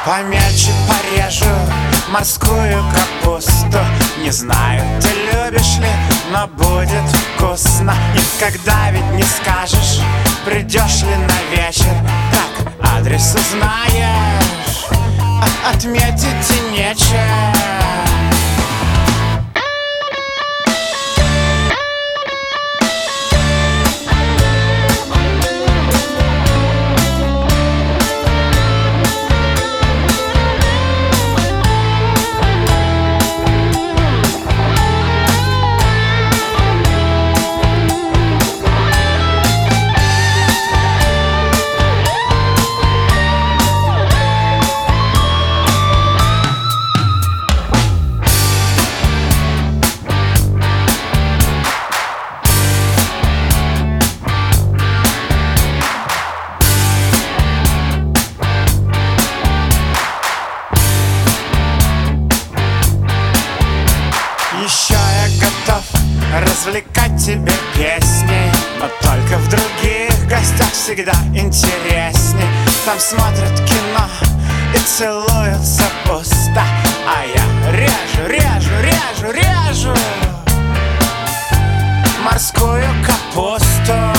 Помельче порежу морскую капусту. Не знаю, ты любишь ли, но будет вкусно. Никогда ведь не скажешь, придешь ли на вечер. Так, адрес узнаешь, а отметить и нечем. Еще я готов развлекать тебя песней, но только в других гостях всегда интересней. Там смотрят кино и целуются пусто, а я режу морскую капусту.